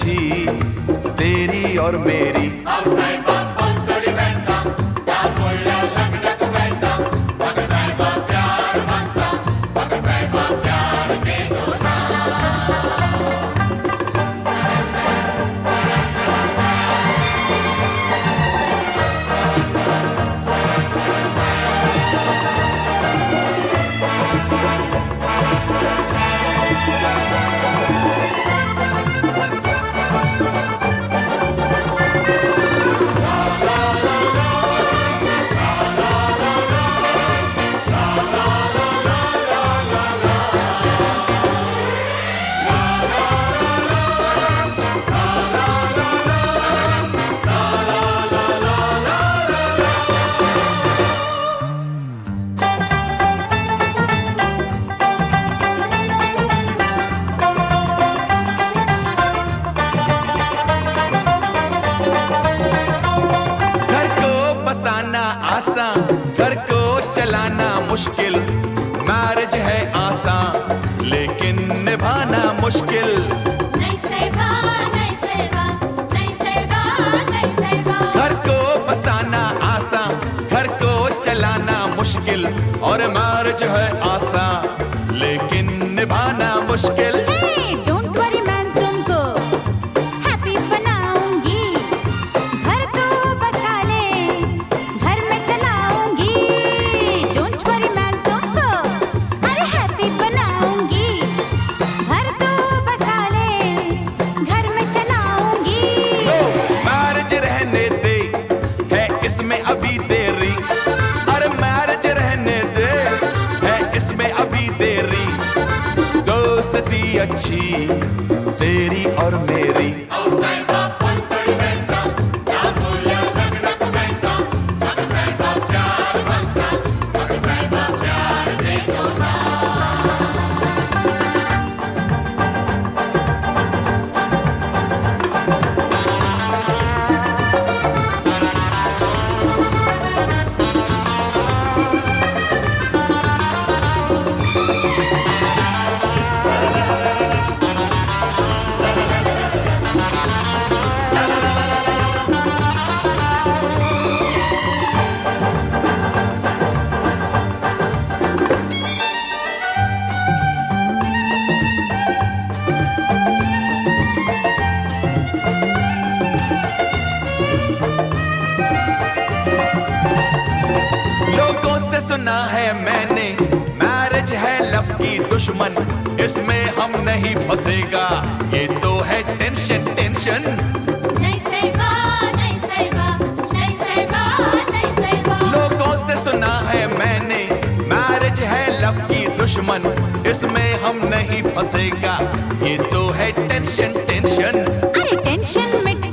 अच्छी तेरी और मेरी। आसान, घर को चलाना मुश्किल, मैरिज है आसान लेकिन निभाना मुश्किल। घर को बसाना आसान, घर को चलाना मुश्किल, और मैरिज है आसान लेकिन निभाना मुश्किल। अभी देरी, अरे मैरिज रहने दे, है इसमें अभी देरी। दोस्ती अच्छी तेरी और मेरी। सुना है मैंने मैरिज है लव की दुश्मन, इसमें हम नहीं फंसेगा, ये तो है टेंशन टेंशन। लोगों से सुना है मैंने मैरिज है लव की दुश्मन, इसमें हम नहीं फंसेगा, ये तो है टेंशन टेंशन। अरे टेंशन मिट